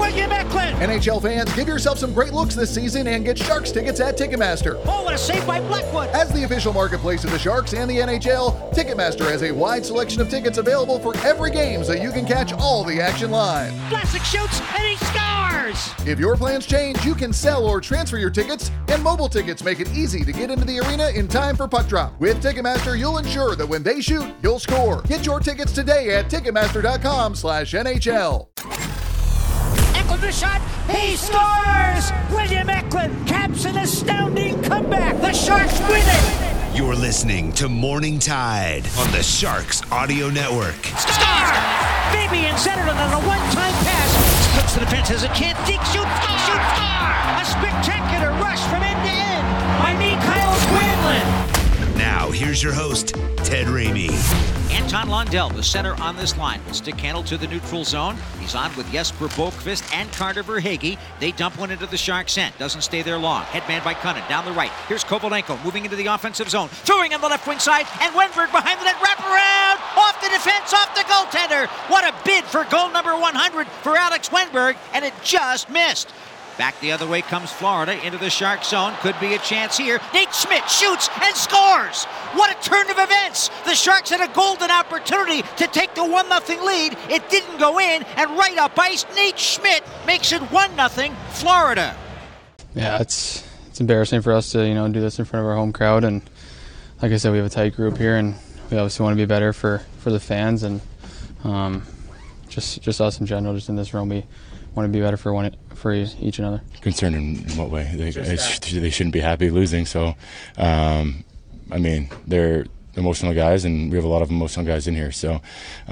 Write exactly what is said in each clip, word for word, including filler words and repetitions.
William Eklund. N H L fans, give yourself some great looks this season and get Sharks tickets at Ticketmaster. Oh, what a save by Blackwood. As the official marketplace of the Sharks and the N H L, Ticketmaster has a wide selection of tickets available for every game so you can catch all the action live. Vlasic shoots and he scores. If your plans change, you can sell or transfer your tickets, and mobile tickets make it easy to get into the arena in time for puck drop. With Ticketmaster, you'll ensure that when they shoot, you'll score. Get your tickets today at Ticketmaster.com slash NHL. Eklund the shot, he scores! William Eklund caps an astounding comeback. The Sharks win it. You're listening to Morning Tide on the Sharks Audio Network. Star! Fabian centered it on a one-time pass. Splits the defense, has a chance. Deke shoots, shoot, star! A spectacular rush from end to end by Mikael Granlund. Now, here's your host, Ted Ramey. Anton Lundell, the center on this line, will stick handle to the neutral zone. He's on with Jesper Boqvist and Carter Verhaeghe. They dump one into the Sharks' end. Doesn't stay there long. Headman by Cunnin down the right. Here's Kovalenko moving into the offensive zone. Throwing on the left wing side, and Wenberg behind the net. Wrap around! Off the defense, off the goaltender. What a bid for goal number one hundred for Alex Wenberg, and it just missed. Back the other way comes Florida into the Shark zone. Could be a chance here. Nate Schmidt shoots and scores. What a turn of events. The Sharks had a golden opportunity to take the one nothing lead. It didn't go in, and right up ice, Nate Schmidt makes it one nothing Florida. Yeah, it's it's embarrassing for us to, you know, do this in front of our home crowd. And like I said, we have a tight group here, and we obviously want to be better for, for the fans and um, just just us in general, just in this room. We want to be better for one for each another. Concerned in what way? They, they shouldn't be happy losing. So, um, I mean, they're emotional guys, and we have a lot of emotional guys in here. So,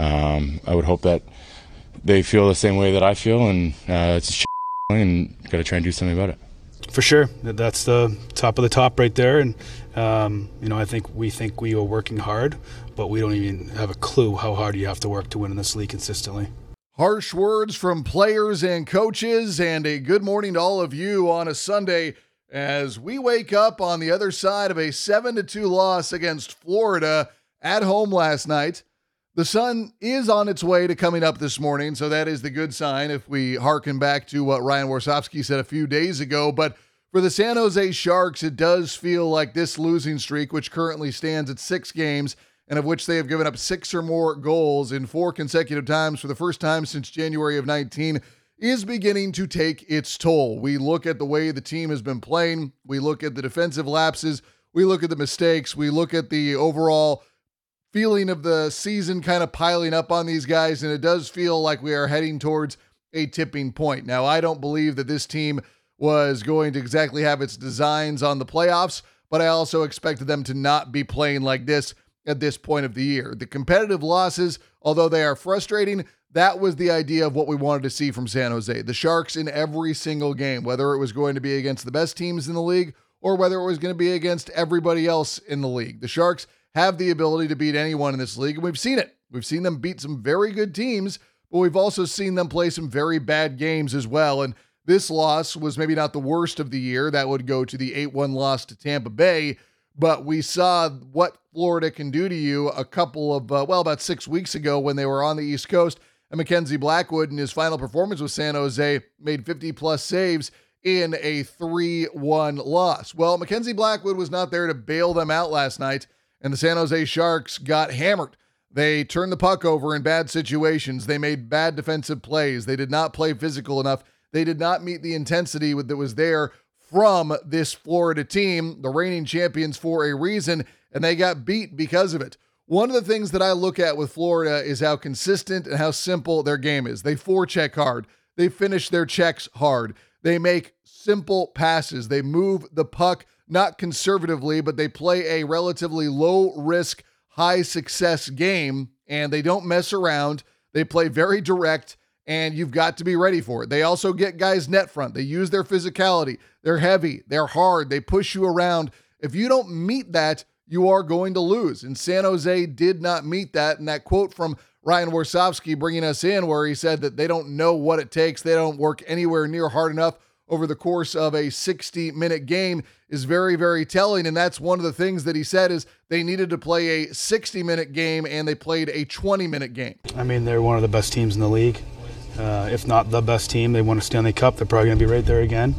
um, I would hope that they feel the same way that I feel, and uh, it's just and got to try and do something about it. For sure, that's the top of the top right there, and um, you know, I think we think we are working hard, but we don't even have a clue how hard you have to work to win in this league consistently. Harsh words from players and coaches, and a good morning to all of you on a Sunday as we wake up on the other side of a seven to two loss against Florida at home last night. The sun is on its way to coming up this morning, so that is the good sign if we hearken back to what Ryan Warsofsky said a few days ago. But for the San Jose Sharks, it does feel like this losing streak, which currently stands at six games, and of which they have given up six or more goals in four consecutive times for the first time since January of nineteen, is beginning to take its toll. We look at the way the team has been playing. We look at the defensive lapses. We look at the mistakes. We look at the overall feeling of the season kind of piling up on these guys, and it does feel like we are heading towards a tipping point. Now, I don't believe that this team was going to exactly have its designs on the playoffs, but I also expected them to not be playing like this at this point of the year. The competitive losses, although they are frustrating, that was the idea of what we wanted to see from San Jose. The Sharks in every single game, whether it was going to be against the best teams in the league or whether it was going to be against everybody else in the league. The Sharks have the ability to beat anyone in this league, and we've seen it. We've seen them beat some very good teams, but we've also seen them play some very bad games as well. And this loss was maybe not the worst of the year. That would go to the eight one loss to Tampa Bay. But we saw what Florida can do to you a couple of, uh, well, about six weeks ago when they were on the East Coast. And Mackenzie Blackwood, in his final performance with San Jose, made fifty-plus saves in a three one loss. Well, Mackenzie Blackwood was not there to bail them out last night, and the San Jose Sharks got hammered. They turned the puck over in bad situations. They made bad defensive plays. They did not play physical enough. They did not meet the intensity that was there from this Florida team, the reigning champions for a reason, and they got beat because of it. One of the things that I look at with Florida is how consistent and how simple their game is. They forecheck hard. They finish their checks hard. They make simple passes. They move the puck, not conservatively, but they play a relatively low-risk, high-success game, and they don't mess around. They play very direct, and you've got to be ready for it. They also get guys net front. They use their physicality. They're heavy. They're hard. They push you around. If you don't meet that, you are going to lose. And San Jose did not meet that. And that quote from Ryan Warsofsky bringing us in where he said that they don't know what it takes. They don't work anywhere near hard enough over the course of a sixty-minute game is very, very telling. And that's one of the things that he said is they needed to play a sixty-minute game and they played a twenty-minute game. I mean, they're one of the best teams in the league. uh, if not the best team. They won a Stanley Cup. They're probably going to be right there again.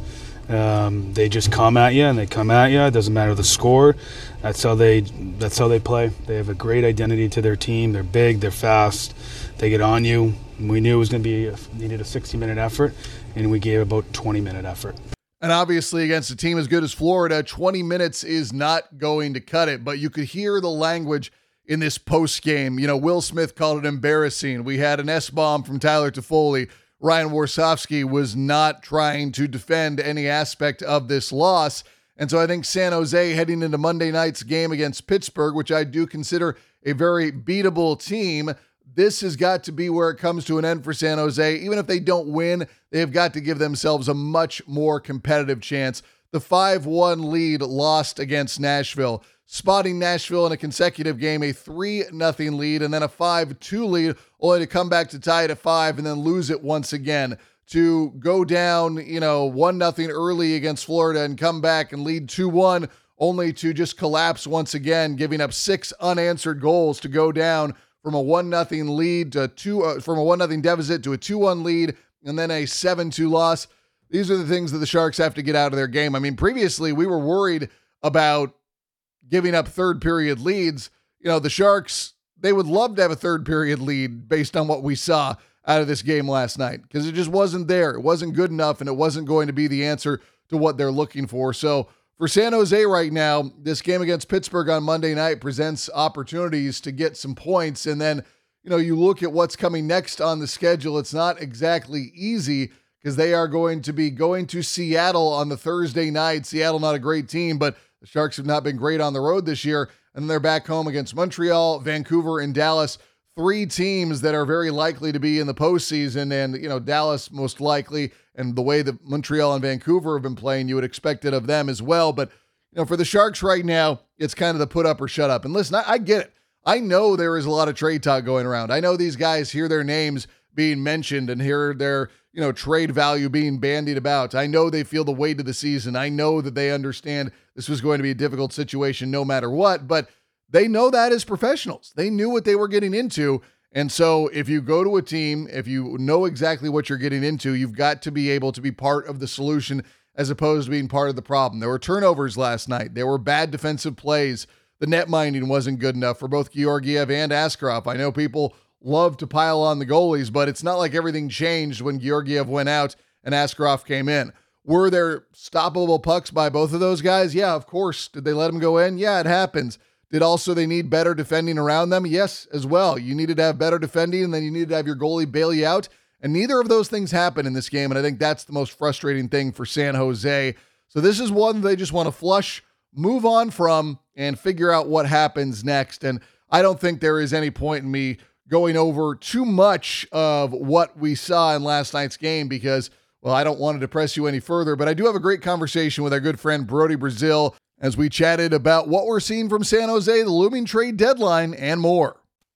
Um, they just come at you and they come at you. It doesn't matter the score. That's how they. That's how they play. They have a great identity to their team. They're big. They're fast. They get on you. We knew it was going to be a, needed a sixty-minute effort, and we gave about twenty-minute effort. And obviously against a team as good as Florida, twenty minutes is not going to cut it. But you could hear the language in this post game. You know, Will Smith called it embarrassing. We had an S-bomb from Tyler Toffoli. Ryan Warsofsky was not trying to defend any aspect of this loss. And so I think San Jose heading into Monday night's game against Pittsburgh, which I do consider a very beatable team, this has got to be where it comes to an end for San Jose. Even if they don't win, they have got to give themselves a much more competitive chance. The five one lead lost against Nashville, spotting Nashville in a consecutive game, a three nothing lead, and then a five two lead, only to come back to tie it at five and then lose it once again. To go down, you know, one nothing early against Florida and come back and lead two one, only to just collapse once again, giving up six unanswered goals to go down from a one nothing lead to two, uh, from a one nothing deficit to a two one lead, and then a seven two loss. These are the things that the Sharks have to get out of their game. I mean, previously we were worried about giving up third period leads. You know, the Sharks, they would love to have a third period lead based on what we saw out of this game last night, because it just wasn't there. It wasn't good enough, and it wasn't going to be the answer to what they're looking for. So for San Jose right now, this game against Pittsburgh on Monday night presents opportunities to get some points. And then, you know, you look at what's coming next on the schedule. It's not exactly easy, because they are going to be going to Seattle on the Thursday night. Seattle, not a great team, but the Sharks have not been great on the road this year. And then they're back home against Montreal, Vancouver, and Dallas. Three teams that are very likely to be in the postseason. And, you know, Dallas most likely, and the way that Montreal and Vancouver have been playing, you would expect it of them as well. But, you know, for the Sharks right now, it's kind of the put up or shut up. And listen, I, I get it. I know there is a lot of trade talk going around. I know these guys hear their names being mentioned and hear their, you know, trade value being bandied about. I know they feel the weight of the season. I know that they understand this was going to be a difficult situation no matter what, but they know that as professionals. They knew what they were getting into. And so if you go to a team, if you know exactly what you're getting into, you've got to be able to be part of the solution as opposed to being part of the problem. There were turnovers last night. There were bad defensive plays. The net minding wasn't good enough for both Georgiev and Askarov. I know people love to pile on the goalies, but it's not like everything changed when Georgiev went out and Askarov came in. Were there stoppable pucks by both of those guys? Yeah, of course. Did they let them go in? Yeah, it happens. Did also they need better defending around them? Yes, as well. You needed to have better defending, and then you needed to have your goalie bail you out. And neither of those things happen in this game, and I think that's the most frustrating thing for San Jose. So this is one they just want to flush, move on from, and figure out what happens next. And I don't think there is any point in me going over too much of what we saw in last night's game because, well, I don't want to depress you any further, but I do have a great conversation with our good friend Brody Brazil as we chatted about what we're seeing from San Jose, the looming trade deadline, and more.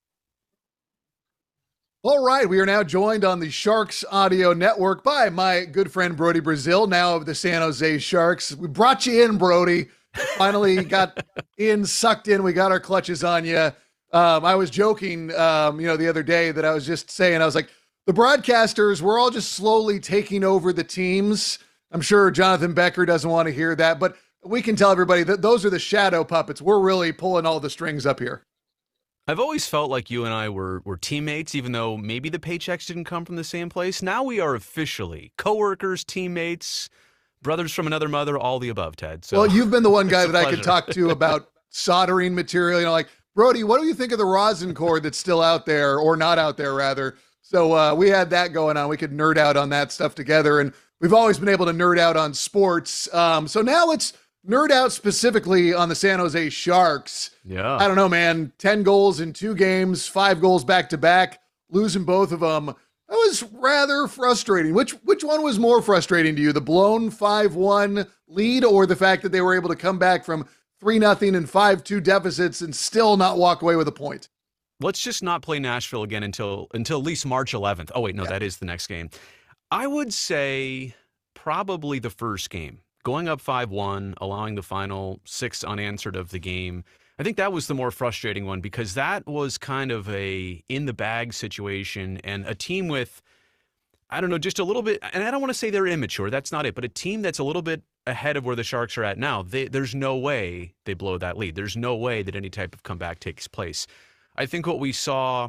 All right, we are now joined on the Sharks Audio Network by my good friend Brody Brazil, now of the San Jose Sharks. We brought you in, Brody. Finally got in, sucked in. We got our clutches on you. Um, I was joking, um, you know, the other day that I was just saying, I was like, the broadcasters, we're all just slowly taking over the teams. I'm sure Jonathan Becker doesn't want to hear that, but we can tell everybody that those are the shadow puppets. We're really pulling all the strings up here. I've always felt like you and I were, were teammates, even though maybe the paychecks didn't come from the same place. Now we are officially coworkers, teammates, brothers from another mother, all the above, Ted. So well, you've been the one guy that pleasure. I could talk to about soldering material. You know, like, Brody, what do you think of the rosin cord that's still out there, or not out there, rather? So uh, we had that going on. We could nerd out on that stuff together, and we've always been able to nerd out on sports. Um, so now let's nerd out specifically on the San Jose Sharks. Yeah. I don't know, man. ten goals in two games, five goals back-to-back, losing both of them. That was rather frustrating. Which which one was more frustrating to you, the blown five one lead or the fact that they were able to come back from three nothing and five two deficits and still not walk away with a point? Let's just not play Nashville again until until at least March eleventh. Oh, wait, no, yeah. That is the next game. I would say probably the first game. Going up five one, allowing the final six unanswered of the game. I think that was the more frustrating one because that was kind of a in-the-bag situation and a team with I don't know, just a little bit, and I don't want to say they're immature. That's not it. But a team that's a little bit ahead of where the Sharks are at now, they, there's no way they blow that lead. There's no way that any type of comeback takes place. I think what we saw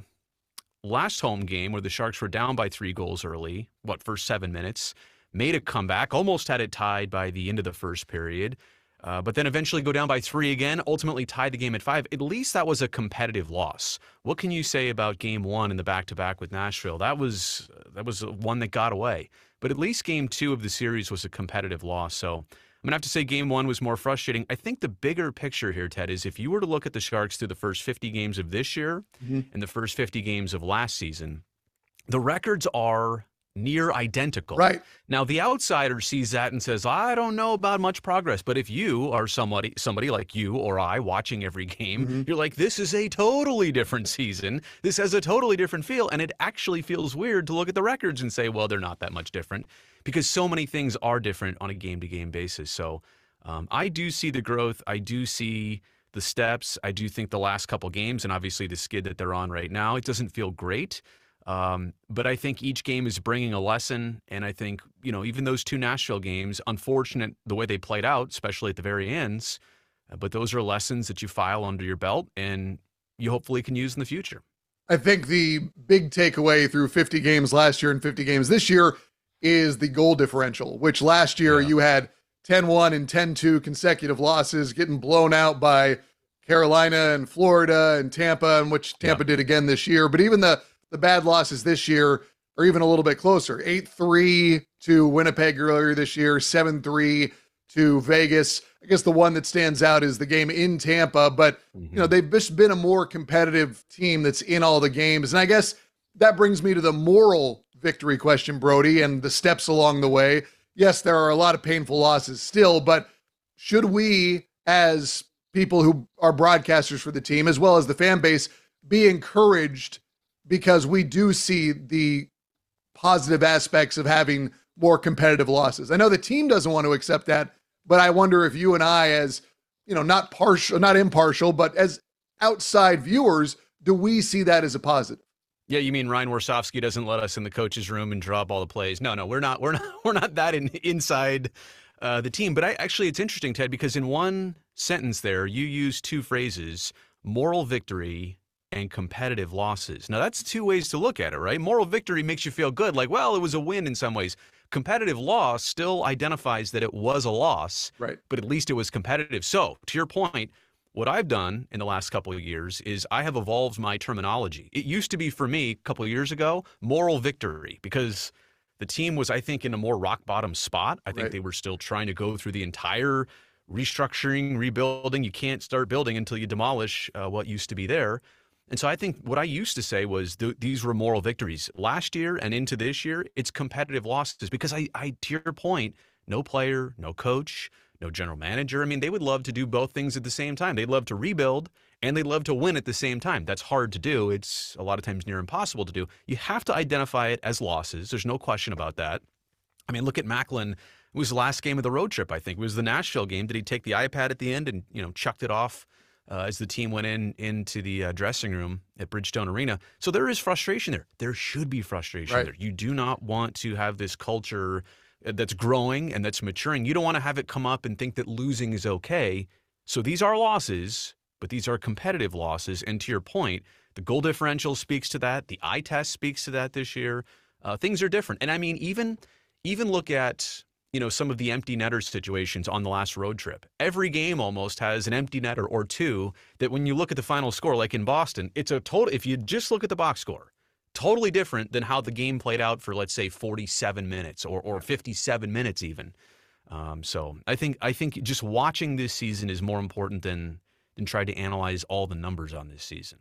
last home game where the Sharks were down by three goals early, what, first seven minutes, made a comeback, almost had it tied by the end of the first period, uh, but then eventually go down by three again, ultimately tied the game at five. At least that was a competitive loss. What can you say about game one in the back-to-back with Nashville? That was that was one that got away. But at least game two of the series was a competitive loss. So I'm going to have to say game one was more frustrating. I think the bigger picture here, Ted, is if you were to look at the Sharks through the first fifty games of this year mm-hmm. and the first fifty games of last season, the records are near identical. Right. Now, the outsider sees that and says, I don't know about much progress. But if you are somebody somebody like you or I watching every game, mm-hmm. you're like, this is a totally different season. This has a totally different feel. And it actually feels weird to look at the records and say, well, they're not that much different, because so many things are different on a game-to-game basis. So um, I do see the growth. I do see the steps. I do think the last couple games, and obviously the skid that they're on right now, it doesn't feel great. Um, but I think each game is bringing a lesson, and I think, you know, even those two Nashville games, unfortunate the way they played out, especially at the very ends, uh, but those are lessons that you file under your belt and you hopefully can use in the future. I think the big takeaway through fifty games last year and fifty games this year is the goal differential, which last year yeah. you had ten one and ten two consecutive losses, getting blown out by Carolina and Florida and Tampa, and which Tampa yeah. did again this year. But even the The bad losses this year are even a little bit closer. eight three to Winnipeg earlier this year, seven three to Vegas. I guess the one that stands out is the game in Tampa, but mm-hmm. you know, they've just been a more competitive team that's in all the games. And I guess that brings me to the moral victory question, Brody, and the steps along the way. Yes, there are a lot of painful losses still, but should we, as people who are broadcasters for the team, as well as the fan base, be encouraged because we do see the positive aspects of having more competitive losses? I know the team doesn't want to accept that, but I wonder if you and I, as, you know, not partial, not impartial, but as outside viewers, do we see that as a positive? Yeah, you mean Ryan Warsofsky doesn't let us in the coach's room and draw up all the plays? No, no, we're not. We're not. We're not that in, inside uh, the team. But I actually, it's interesting, Ted, because in one sentence there, you use two phrases: moral victory and competitive losses. Now, that's two ways to look at it, right? Moral victory makes you feel good, like, well, it was a win in some ways. Competitive loss still identifies that it was a loss, right? But at least it was competitive. So, to your point, what I've done in the last couple of years is I have evolved my terminology. It used to be, for me, a couple of years ago, moral victory, because the team was, I think, in a more rock-bottom spot. I think right. they were still trying to go through the entire restructuring, rebuilding. You can't start building until you demolish uh, what used to be there. And so I think what I used to say was th- these were moral victories. Last year and into this year, it's competitive losses, because I, I, to your point, no player, no coach, no general manager. I mean, they would love to do both things at the same time. They'd love to rebuild and they'd love to win at the same time. That's hard to do. It's a lot of times near impossible to do. You have to identify it as losses. There's no question about that. I mean, look at Macklin. It was the last game of the road trip, I think. It was the Nashville game. Did he take the iPad at the end and, you know, chucked it off Uh, as the team went in into the uh, dressing room at Bridgestone Arena? So there is frustration there. There should be frustration right. there. You do not want to have this culture that's growing and that's maturing. You don't want to have it come up and think that losing is okay. So these are losses, but these are competitive losses. And to your point, the goal differential speaks to that. The eye test speaks to that this year. Uh, things are different. And I mean, even even look at, you know, some of the empty netter situations on the last road trip. Every game almost has an empty netter or two that when you look at the final score, like in Boston, it's a total, if you just look at the box score, totally different than how the game played out for, let's say, forty-seven minutes or, or fifty-seven minutes even. Um, so I think I think just watching this season is more important than, than trying to analyze all the numbers on this season.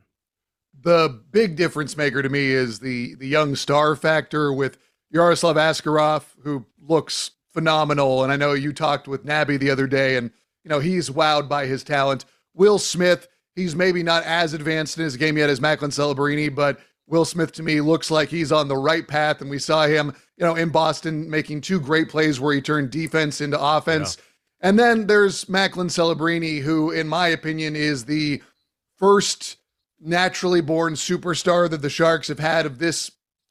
The big difference maker to me is the, the young star factor with Yaroslav Askarov, who looks phenomenal. And I know you talked with Nabby the other day, and, you know, he's wowed by his talent. Will Smith, he's maybe not as advanced in his game yet as Macklin Celebrini, but Will Smith to me looks like he's on the right path. And we saw him, you know, in Boston making two great plays where he turned defense into offense. Yeah. And then there's Macklin Celebrini, who, in my opinion, is the first naturally born superstar that the Sharks have had of this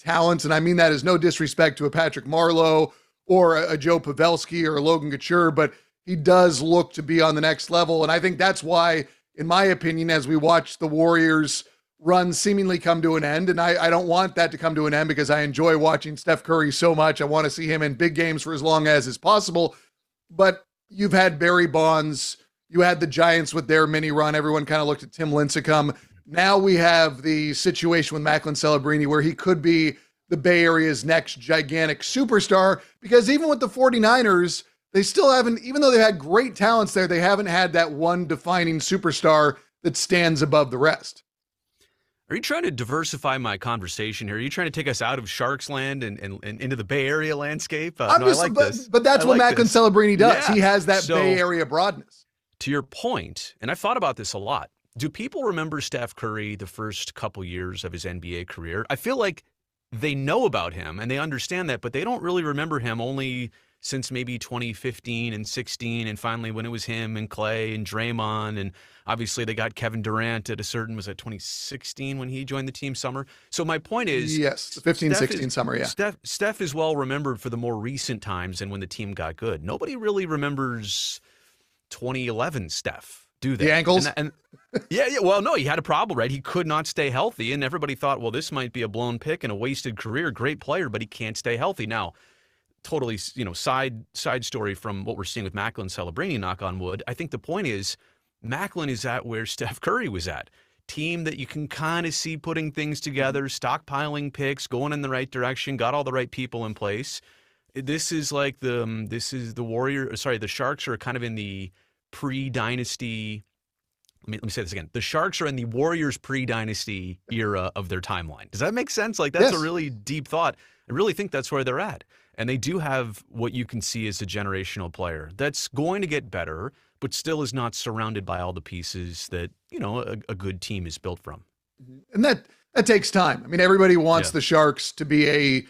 talent, and I mean that as no disrespect to a Patrick Marleau or a, a Joe Pavelski or a Logan Couture, but he does look to be on the next level. And I think that's why, in my opinion, as we watch the Warriors run seemingly come to an end, and I, I don't want that to come to an end because I enjoy watching Steph Curry so much. I want to see him in big games for as long as is possible. But you've had Barry Bonds, you had the Giants with their mini run. Everyone kind of looked at Tim Lincecum. Now we have the situation with Macklin Celebrini where he could be the Bay Area's next gigantic superstar, because even with the 49ers, they still haven't, even though they've had great talents there, they haven't had that one defining superstar that stands above the rest. Are you trying to diversify my conversation here? Are you trying to take us out of Sharks land and, and, and into the Bay Area landscape? Uh, no, just, I like but, this. But that's I what like Macklin this. Celebrini does. Yeah. He has that So, Bay Area broadness. To your point, and I've thought about this a lot, do people remember Steph Curry the first couple years of his N B A career? I feel like they know about him and they understand that, but they don't really remember him only since maybe twenty fifteen and sixteen, and finally when it was him and Clay and Draymond, and obviously they got Kevin Durant at a certain, was it twenty sixteen when he joined the team summer? So my point is, yes, fifteen sixteen summer, yeah. Steph, Steph is well remembered for the more recent times and when the team got good. Nobody really remembers twenty eleven Steph, do they? The ankles? And, and yeah, yeah. Well, no, he had a problem, right? He could not stay healthy, and everybody thought, well, this might be a blown pick and a wasted career. Great player, but he can't stay healthy. Now, totally, you know, side side story from what we're seeing with Macklin Celebrini, knock on wood. I think the point is Macklin is at where Steph Curry was at. Team that you can kind of see putting things together, stockpiling picks, going in the right direction, got all the right people in place. This is like the um, this is the Warrior. Sorry, the Sharks are kind of in the pre-dynasty. Let me, let me say this again. The Sharks are in the Warriors pre-dynasty era of their timeline. Does that make sense? Like, that's Yes. a really deep thought. I really think that's where they're at. And they do have what you can see as a generational player that's going to get better, but still is not surrounded by all the pieces that, you know, a, a good team is built from. And that that takes time. I mean, everybody wants Yeah. the Sharks to be a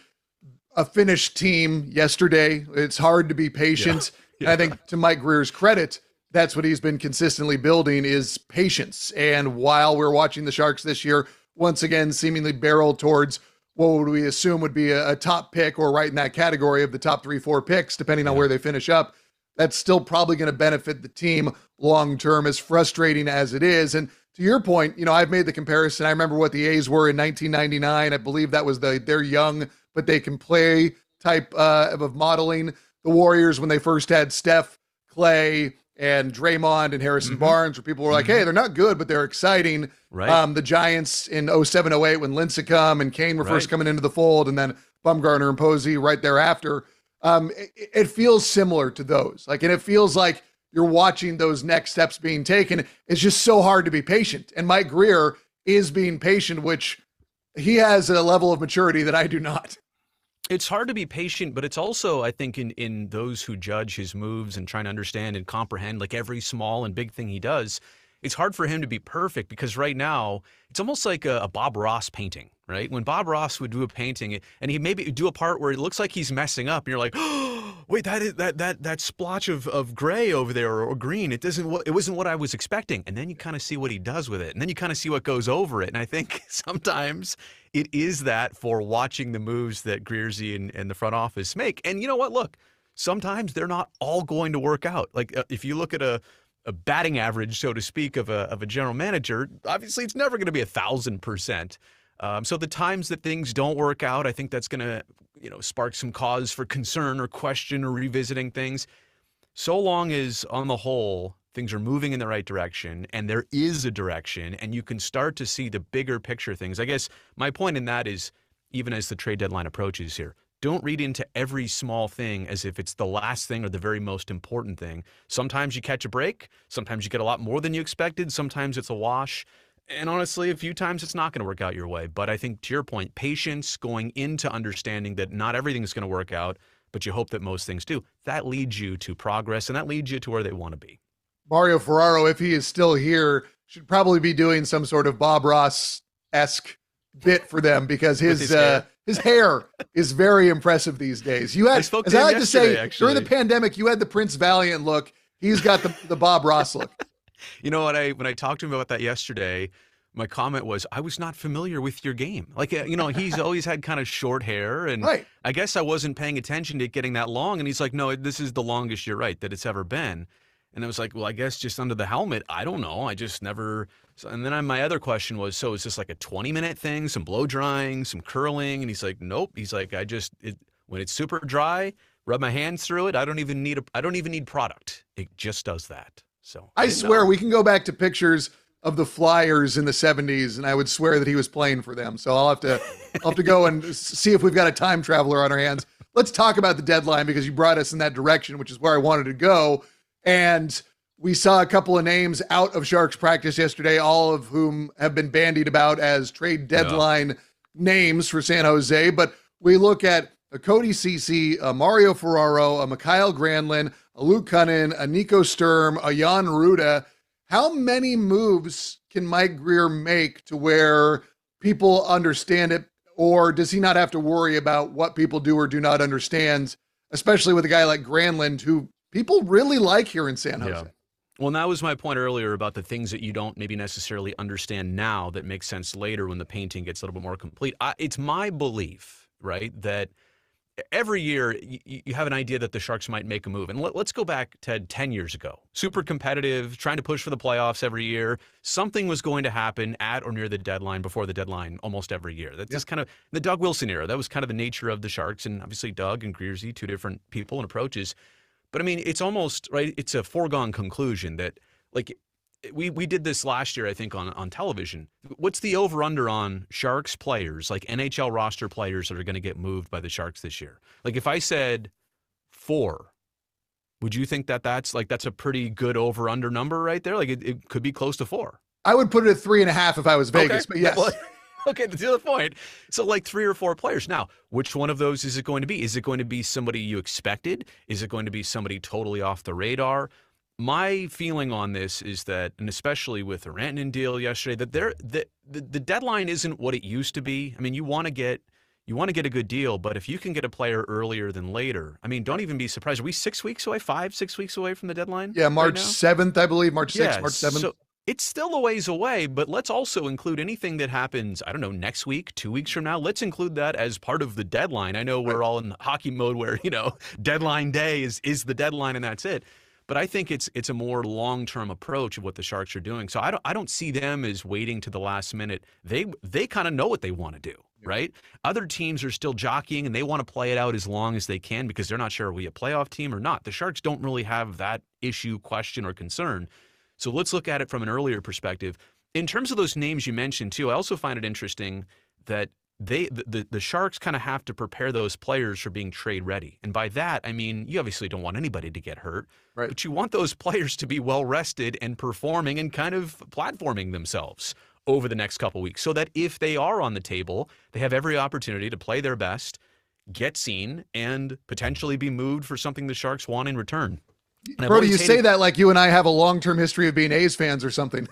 a finished team yesterday. It's hard to be patient. Yeah. And I think to Mike Greer's credit, that's what he's been consistently building is patience. And while we're watching the Sharks this year, once again, seemingly barrel towards what would we assume would be a, a top pick or right in that category of the top three, four picks, depending on Yeah. where they finish up, that's still probably going to benefit the team long-term, as frustrating as it is. And to your point, you know, I've made the comparison. I remember what the A's were in nineteen ninety-nine. I believe that was the, they're young, but they can play type uh, of modeling. The Warriors, when they first had Steph, Clay, and Draymond and Harrison Mm-hmm. Barnes, where people were like, Mm-hmm. hey, they're not good, but they're exciting. Right. Um, the Giants in oh seven oh eight when Lincecum and Kane were first Right. coming into the fold, and then Bumgarner and Posey right thereafter. Um, it, it feels similar to those. Like, and it feels like you're watching those next steps being taken. It's just so hard to be patient. And Mike Greer is being patient, which he has a level of maturity that I do not. It's hard to be patient, but it's also, I think, in, in those who judge his moves and trying to understand and comprehend like every small and big thing he does, it's hard for him to be perfect because right now it's almost like a, a Bob Ross painting, right? When Bob Ross would do a painting and he maybe do a part where it looks like he's messing up and you're like, oh, wait, that is that that that splotch of, of gray over there or, or green, it doesn't it wasn't what I was expecting. And then you kind of see what he does with it. And then you kind of see what goes over it. And I think sometimes it is that for watching the moves that Greersy and, and the front office make. And you know what? Look, sometimes they're not all going to work out. Like uh, if you look at a a batting average, so to speak, of a of a general manager, obviously it's never going to be a thousand percent. Um, so the times that things don't work out, I think that's going to, you know, spark some cause for concern or question or revisiting things. So long as, on the whole, things are moving in the right direction and there is a direction and you can start to see the bigger picture things. I guess my point in that is, even as the trade deadline approaches here, don't read into every small thing as if it's the last thing or the very most important thing. Sometimes you catch a break. Sometimes you get a lot more than you expected. Sometimes it's a wash. And honestly, a few times it's not going to work out your way. But I think, to your point, patience going into understanding that not everything is going to work out, but you hope that most things do, that leads you to progress and that leads you to where they want to be. Mario Ferraro, if he is still here, should probably be doing some sort of Bob Ross-esque bit for them because his his uh, hair. his hair is very impressive these days. You I had, spoke as to I him like to say, yesterday, during the actually. pandemic, you had the Prince Valiant look. He's got the, the Bob Ross look. You know what? I when I talked to him about that yesterday, my comment was, I was not familiar with your game. Like, uh, you know, he's always had kind of short hair, and right. I guess I wasn't paying attention to it getting that long. And he's like, no, this is the longest, you're right, that it's ever been. And I was like, well, I guess just under the helmet, I don't know. I just never. So, and then I, my other question was, so is this like a twenty minute thing, some blow drying, some curling? And he's like, nope. He's like, I just, it, when it's super dry, rub my hands through it. I don't even need a, I don't even need product. It just does that. So I, I swear know. we can go back to pictures of the Flyers in the seventies, and I would swear that he was playing for them. So I'll have to, I'll have to go and see if we've got a time traveler on our hands. Let's talk about the deadline, because you brought us in that direction, which is where I wanted to go. And we saw a couple of names out of Sharks practice yesterday, all of whom have been bandied about as trade deadline yeah. names for San Jose. But we look at a Cody Ceci, a Mario Ferraro, a Mikael Granlund, a Luke Kunin, a Nico Sturm, a Jan Rutta. How many moves can Mike Grier make to where people understand it, or does he not have to worry about what people do or do not understand, especially with a guy like Granlund, who people really like here in San Jose? Yeah. Well, that was my point earlier about the things that you don't maybe necessarily understand now that make sense later when the painting gets a little bit more complete. I, it's my belief, right, that every year you, you have an idea that the Sharks might make a move. And let, let's go back, Ted, ten years ago. Super competitive, trying to push for the playoffs every year. Something was going to happen at or near the deadline, before the deadline, almost every year. That's just kind of the Doug Wilson era. That was kind of the nature of the Sharks. And obviously Doug and Griersy, two different people and approaches. But I mean, it's almost, right, it's a foregone conclusion that, like, we we did this last year, I think, on, on television. What's the over-under on Sharks players, like N H L roster players that are going to get moved by the Sharks this year? Like, if I said four, would you think that that's, like, that's a pretty good over-under number right there? Like, it, it could be close to four. I would put it at three and a half if I was Vegas, okay. but yes. Well, okay, to the point. So like three or four players. Now, which one of those is it going to be? Is it going to be somebody you expected? Is it going to be somebody totally off the radar? My feeling on this is that, and especially with the Rantanen deal yesterday, that there the, the the deadline isn't what it used to be. I mean, you want to get you want to get a good deal, but if you can get a player earlier than later, I mean, don't even be surprised. Are we six weeks away, five, six weeks away from the deadline? Yeah, March seventh, I believe, March sixth, yeah, March seventh. So it's still a ways away, but let's also include anything that happens, I don't know, next week, two weeks from now. Let's include that as part of the deadline. I know we're right. all in hockey mode where, you know, deadline day is is the deadline and that's it. But I think it's it's a more long-term approach of what the Sharks are doing. So I don't I don't see them as waiting to the last minute. They they kind of know what they want to do, right? Other teams are still jockeying and they want to play it out as long as they can because they're not sure are we a playoff team or not. The Sharks don't really have that issue, question, or concern. So let's look at it from an earlier perspective. In terms of those names you mentioned too, I also find it interesting that they the, the, the Sharks kind of have to prepare those players for being trade ready. And by that, I mean, you obviously don't want anybody to get hurt, right. but you want those players to be well rested and performing and kind of platforming themselves over the next couple weeks so that if they are on the table, they have every opportunity to play their best, get seen, and potentially be moved for something the Sharks want in return. Brody, you hated- say that like you and I have a long-term history of being A's fans or something.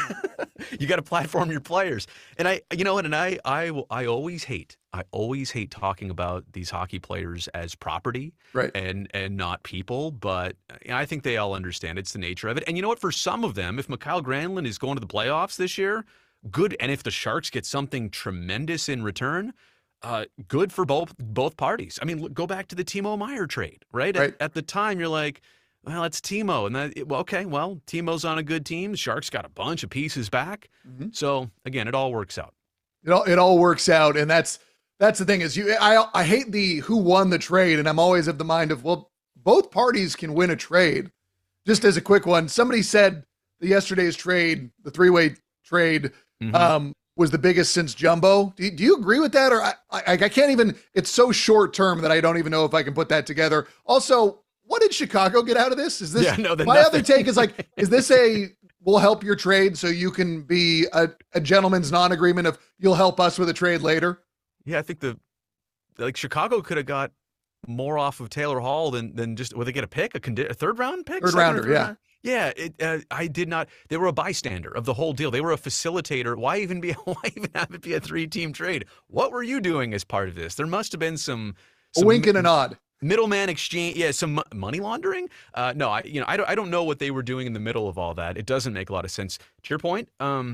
You got to platform your players. And I, you know what, and I, I, I always hate, I always hate talking about these hockey players as property right. and, and not people, but I think they all understand it's the nature of it. And you know what, for some of them, if Mikael Granlund is going to the playoffs this year, good. And if the Sharks get something tremendous in return, uh, good for both, both parties. I mean, look, go back to the Timo Meier trade, right? right. At, at the time, you're like, well, it's Timo. And that, well, okay, well, Timo's on a good team. Sharks got a bunch of pieces back. Mm-hmm. So, again, it all works out. It all, it all works out. And that's that's the thing is you. I, I hate the who won the trade. And I'm always of the mind of, well, both parties can win a trade. Just as a quick one, somebody said the yesterday's trade, the three-way trade, mm-hmm. um, was the biggest since Jumbo. Do, do you agree with that? Or I, I, I can't even, it's so short term that I don't even know if I can put that together. Also, what did Chicago get out of this? Is this yeah, no, my nothing. Other take is like, is this a we'll help your trade so you can be a, a gentleman's non-agreement of you'll help us with a trade later? Yeah, I think the like Chicago could have got more off of Taylor Hall than than just well, they get a pick, a, condi- a third round pick, third rounder, third yeah, round? yeah. It, uh, I did not. They were a bystander of the whole deal. They were a facilitator. Why even be? Why even have it be a three-team trade? What were you doing as part of this? There must have been some, some a wink and a nod. Middleman exchange, yeah, some money laundering. Uh, no, I, you know, I don't, I don't know what they were doing in the middle of all that. It doesn't make a lot of sense. To your point, um,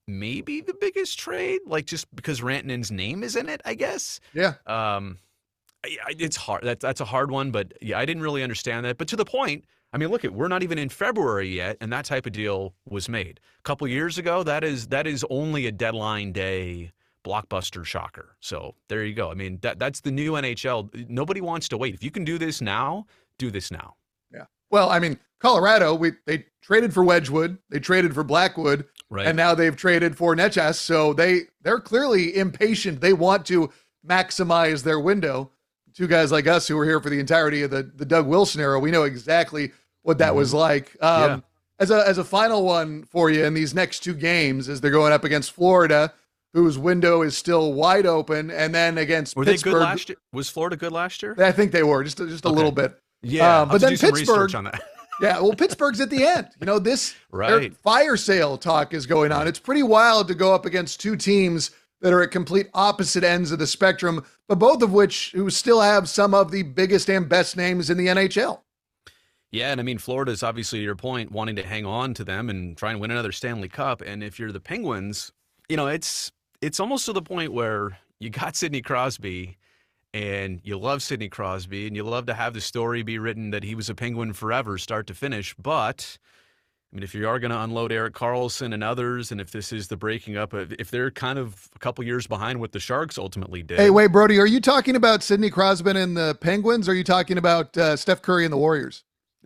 maybe the biggest trade, like just because Rantanen's name is in it, I guess. Yeah. Um, I, I, it's hard. That's that's a hard one, but yeah, I didn't really understand that. But to the point, I mean, look, at we're not even in February yet, and that type of deal was made a couple years ago. That is that is only a deadline day blockbuster shocker. So there you go. I mean, that that's the new N H L. Nobody wants to wait. If you can do this now, do this now. Yeah. Well, I mean, Colorado, we they traded for Wedgwood, they traded for Blackwood, right, and now they've traded for Netchas. So they they're clearly impatient. They want to maximize their window. Two guys like us who were here for the entirety of the, the Doug Wilson era, we know exactly what that mm-hmm. was like. Um, yeah. As a as a final one for you in these next two games, as they're going up against Florida, whose window is still wide open, and then against were Pittsburgh. They good last year? Was Florida good last year? I think they were, just just a okay. little bit. Yeah, um, but then do some Pittsburgh. On that. Yeah, well, Pittsburgh's at the end. You know, this right. fire sale talk is going on. It's pretty wild to go up against two teams that are at complete opposite ends of the spectrum, but both of which who still have some of the biggest and best names in the N H L. Yeah, and I mean, Florida's obviously, to your point, wanting to hang on to them and try and win another Stanley Cup. And if you're the Penguins, you know, it's it's almost to the point where you got Sidney Crosby, and you love Sidney Crosby, and you love to have the story be written that he was a Penguin forever, start to finish. But I mean, if you are going to unload Erik Karlsson and others, and if this is the breaking up, if they're kind of a couple years behind what the Sharks ultimately did. Hey, wait, Brody, are you talking about Sidney Crosby and the Penguins, or are you talking about uh, Steph Curry and the Warriors?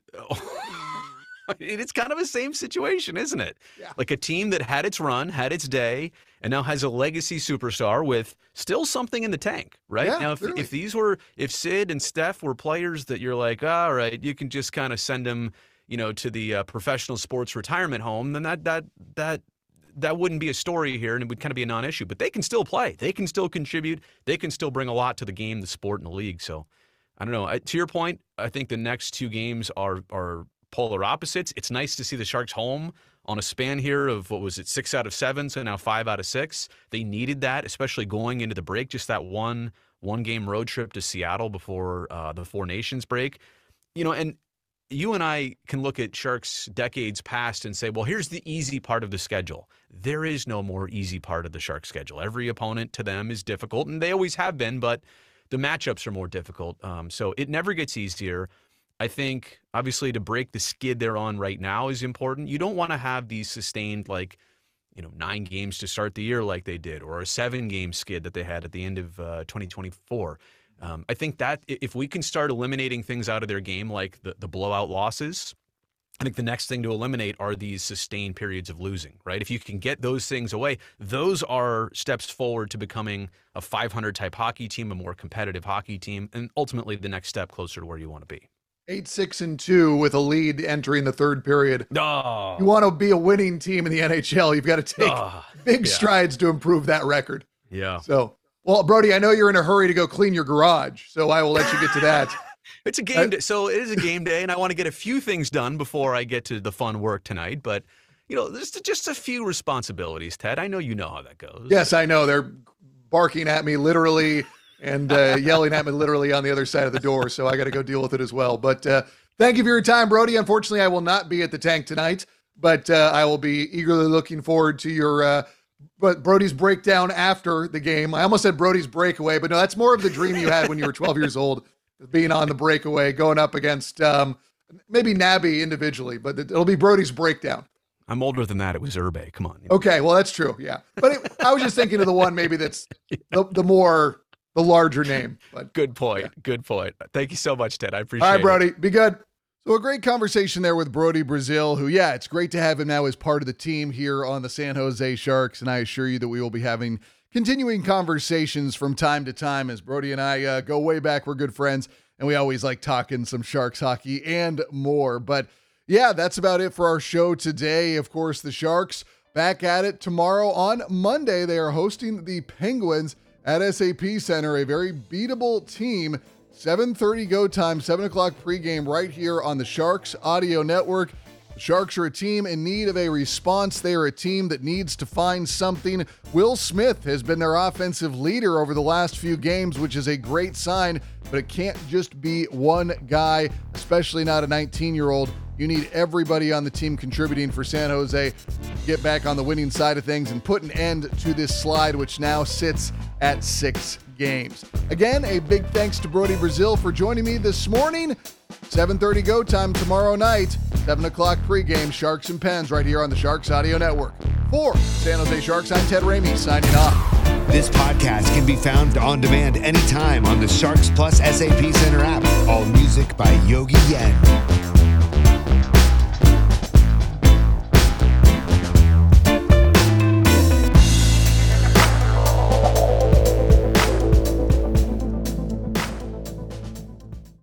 It's kind of the same situation, isn't it? Yeah. Like a team that had its run, had its day, and now has a legacy superstar with still something in the tank, right? Yeah, now, if, if these were, if Sid and Steph were players that you're like, all right, you can just kind of send them, you know, to the uh, professional sports retirement home, then that that that that wouldn't be a story here, and it would kind of be a non-issue. But they can still play, they can still contribute, they can still bring a lot to the game, the sport, and the league. So, I don't know. I, to your point, I think the next two games are are polar opposites. It's nice to see the Sharks home on a span here of, what was it, six out of seven, so now five out of six. They needed that, especially going into the break, just that one one game road trip to Seattle before uh, the Four Nations break. You know, and you and I can look at Sharks decades past and say, well, here's the easy part of the schedule. There is no more easy part of the Sharks schedule. Every opponent to them is difficult, and they always have been, but the matchups are more difficult. Um, so it never gets easier. I think, obviously, to break the skid they're on right now is important. You don't want to have these sustained, like, you know, nine games to start the year like they did, or a seven-game skid that they had at the end of uh, twenty twenty-four. Um, I think that if we can start eliminating things out of their game, like the, the blowout losses, I think the next thing to eliminate are these sustained periods of losing, right? If you can get those things away, those are steps forward to becoming a five hundred type hockey team, a more competitive hockey team, and ultimately the next step closer to where you want to be. Eight, six, and two with a lead entering the third period. Oh. You want to be a winning team in the N H L, you've got to take oh. big yeah. strides to improve that record. Yeah. So, well, Brody, I know you're in a hurry to go clean your garage, so I will let you get to that. It's a game day. So it is a game day, and I want to get a few things done before I get to the fun work tonight. But, you know, there's just a few responsibilities, Ted. I know you know how that goes. Yes, I know. They're barking at me literally and uh, yelling at me literally on the other side of the door, so I got to go deal with it as well. But uh, thank you for your time, Brody. Unfortunately, I will not be at the tank tonight, but uh, I will be eagerly looking forward to your uh, but Brody's breakdown after the game. I almost said Brody's breakaway, but no, that's more of the dream you had when you were twelve years old, being on the breakaway, going up against um, maybe Nabby individually, but it'll be Brody's breakdown. I'm older than that. It was Urbe. Come on. Okay, well, that's true. Yeah. But it, I was just thinking of the one maybe that's the, the more, the larger name. But Good point. Yeah. Good point. Thank you so much, Ted. I appreciate it. All right, Brody. It. Be good. So a great conversation there with Brody Brazil, who, yeah, it's great to have him now as part of the team here on the San Jose Sharks. And I assure you that we will be having continuing conversations from time to time as Brody and I uh, go way back. We're good friends, and we always like talking some Sharks hockey and more. But yeah, that's about it for our show today. Of course, the Sharks back at it tomorrow on Monday. They are hosting the Penguins at S A P Center, a very beatable team. seven thirty go time, seven o'clock pregame right here on the Sharks Audio Network. The Sharks are a team in need of a response. They are a team that needs to find something. Will Smith has been their offensive leader over the last few games, which is a great sign, but it can't just be one guy, especially not a nineteen-year-old. You need everybody on the team contributing for San Jose. get back on the winning side of things and put an end to this slide, which now sits at six games. Again, a big thanks to Brody Brazil for joining me this morning. seven thirty go time tomorrow night, seven o'clock pregame, Sharks and Pens right here on the Sharks Audio Network. For San Jose Sharks, I'm Ted Ramey signing off. This podcast can be found on demand anytime on the Sharks Plus S A P Center app. All music by Yogi Yen.